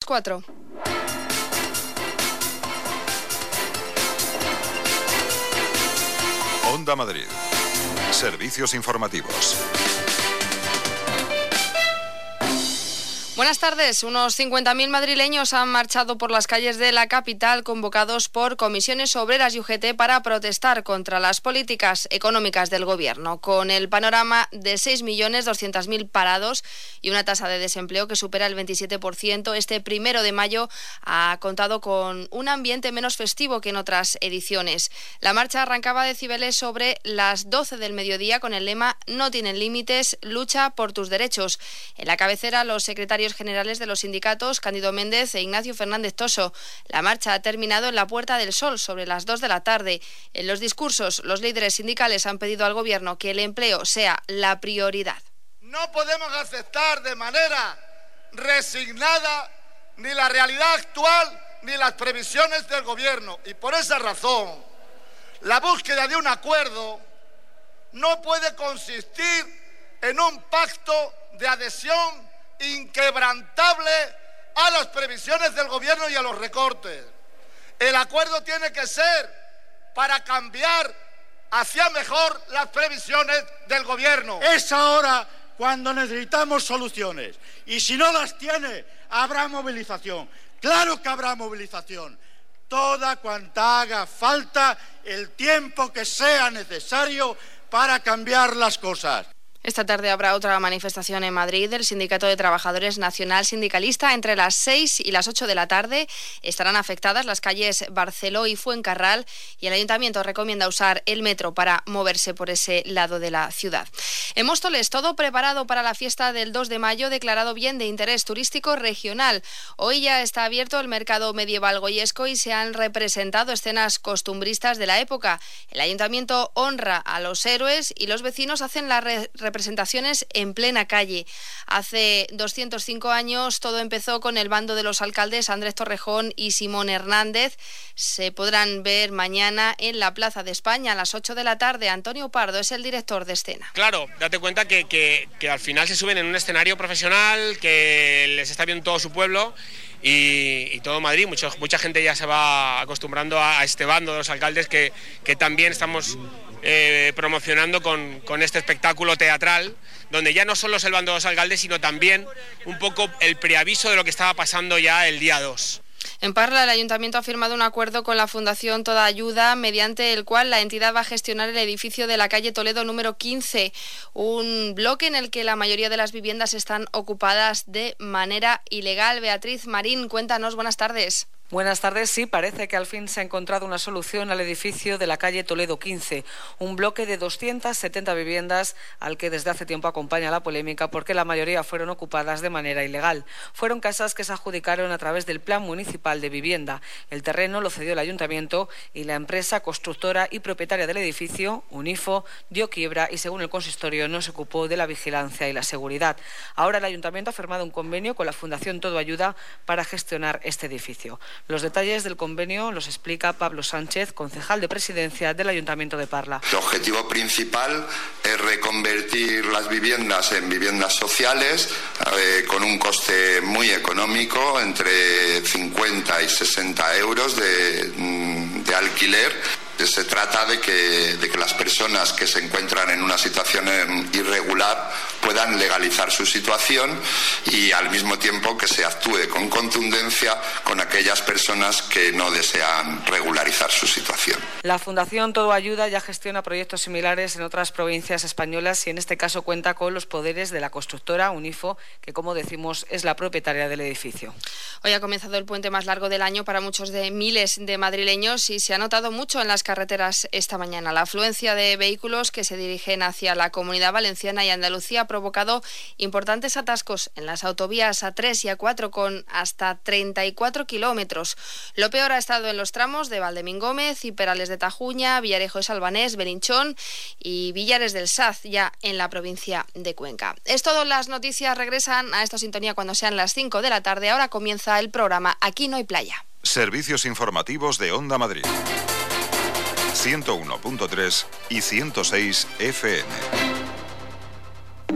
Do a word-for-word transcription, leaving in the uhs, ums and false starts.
cuatro. Onda Madrid. Servicios informativos. Buenas tardes. Unos cincuenta mil madrileños han marchado por las calles de la capital convocados por comisiones obreras y U G T para protestar contra las políticas económicas del gobierno. Con el panorama de seis millones doscientos mil parados y una tasa de desempleo que supera el veintisiete por ciento, este primero de mayo ha contado con un ambiente menos festivo que en otras ediciones. La marcha arrancaba de Cibeles sobre las doce del mediodía con el lema "No tienen límites, lucha por tus derechos". En la cabecera, los secretarios generales de los sindicatos, Cándido Méndez e Ignacio Fernández Toso. La marcha ha terminado en la Puerta del Sol sobre las dos de la tarde. En los discursos, los líderes sindicales han pedido al gobierno que el empleo sea la prioridad. No podemos aceptar de manera resignada ni la realidad actual ni las previsiones del gobierno. Y por esa razón, la búsqueda de un acuerdo no puede consistir en un pacto de adhesión inquebrantable a las previsiones del gobierno y a los recortes. El acuerdo tiene que ser para cambiar hacia mejor las previsiones del gobierno. Es ahora cuando necesitamos soluciones, y si no las tiene, habrá movilización. Claro que habrá movilización, toda cuanta haga falta, el tiempo que sea necesario para cambiar las cosas. Esta tarde habrá otra manifestación en Madrid del Sindicato de Trabajadores Nacional Sindicalista. Entre las seis y las ocho de la tarde estarán afectadas las calles Barceló y Fuencarral y el Ayuntamiento recomienda usar el metro para moverse por ese lado de la ciudad. En Móstoles, todo preparado para la fiesta del dos de mayo, declarado bien de interés turístico regional. Hoy ya está abierto el mercado medieval goyesco y se han representado escenas costumbristas de la época. El Ayuntamiento honra a los héroes y los vecinos hacen la re representaciones en plena calle. Hace doscientos cinco años todo empezó con el bando de los alcaldes Andrés Torrejón y Simón Hernández. Se podrán ver mañana en la Plaza de España a las ocho de la tarde. Antonio Pardo es el director de escena. Claro, date cuenta que, que, que al final se suben en un escenario profesional, que les está viendo todo su pueblo y, y todo Madrid. Mucho, mucha gente ya se va acostumbrando a, a este bando de los alcaldes que, que también estamos Eh, promocionando con, con este espectáculo teatral, donde ya no solo es el bando de los alcaldes, sino también un poco el preaviso de lo que estaba pasando ya el día dos. En Parla, el Ayuntamiento ha firmado un acuerdo con la Fundación Toda Ayuda, mediante el cual la entidad va a gestionar el edificio de la calle Toledo número quince, un bloque en el que la mayoría de las viviendas están ocupadas de manera ilegal. Beatriz Marín, cuéntanos, buenas tardes. Buenas tardes. Sí, parece que al fin se ha encontrado una solución al edificio de la calle Toledo quince, un bloque de doscientas setenta viviendas al que desde hace tiempo acompaña la polémica porque la mayoría fueron ocupadas de manera ilegal. Fueron casas que se adjudicaron a través del Plan Municipal de Vivienda. El terreno lo cedió el Ayuntamiento y la empresa constructora y propietaria del edificio, Unifo, dio quiebra y, según el consistorio, no se ocupó de la vigilancia y la seguridad. Ahora el Ayuntamiento ha firmado un convenio con la Fundación Todo Ayuda para gestionar este edificio. Los detalles del convenio los explica Pablo Sánchez, concejal de Presidencia del Ayuntamiento de Parla. El objetivo principal es reconvertir las viviendas en viviendas sociales eh, con un coste muy económico, entre cincuenta y sesenta euros de, de alquiler. Se trata de que, de que las personas que se encuentran en una situación irregular puedan legalizar su situación y al mismo tiempo que se actúe con contundencia con aquellas personas que no desean regularizar su situación. La Fundación Todo Ayuda ya gestiona proyectos similares en otras provincias españolas y en este caso cuenta con los poderes de la constructora Unifo, que, como decimos, es la propietaria del edificio. Hoy ha comenzado el puente más largo del año para muchos de miles de madrileños y se ha notado mucho en las carreteras esta mañana. La afluencia de vehículos que se dirigen hacia la Comunidad Valenciana y Andalucía ha provocado importantes atascos en las autovías A tres y A cuatro con hasta treinta y cuatro kilómetros. Lo peor ha estado en los tramos de Valdemín Gómez y Perales de Tajuña, Villarejo de Salvanés, Belinchón y Villares del Saz, ya en la provincia de Cuenca. Es todo, las noticias regresan a esta sintonía cuando sean las cinco de la tarde. Ahora comienza el programa Aquí no hay playa. Servicios informativos de Onda Madrid. ciento uno punto tres y ciento seis F M.